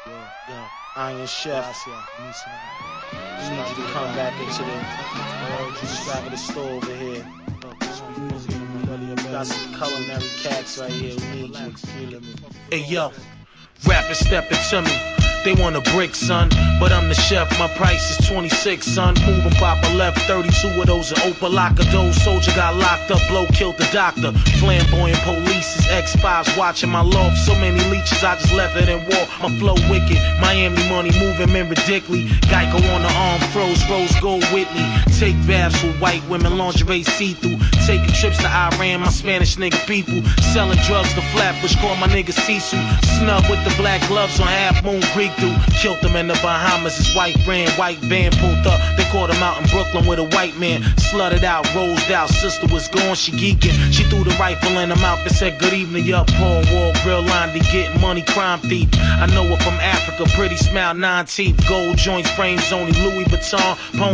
Iron Chef. Just need you to come back into the back of the store over here. Got some culinary cats right here. We need you. Hey yo, rappers stepping to me. They want a brick, son, but I'm the chef, my price is 26, son. Moving Papa left, 32 of those in Opalaka. Those soldier got locked up, blow killed the doctor. Flamboyant police is X5s watching my loft. So many leeches, I just left it in war. My flow wicked, Miami money moving men ridiculously. Geico on the arm, froze, rose gold Whitney. Take baths with white women, lingerie see-through. Taking trips to Iran, my Spanish nigga people. Selling drugs to Flatbush, call my nigga Sisu. Snub with the black gloves on Half Moon Creek. Killed him in the Bahamas, his white van pulled up. They caught him out in Brooklyn with a white man. Slutted out, rosed out, sister was gone, she geeking. She threw the rifle in her mouth and said, good evening, yup, Paul Wall, real line, getting money, crime thief. I know her from Africa, pretty smile, 9 teeth, gold joints, frames only, Louis Vuitton,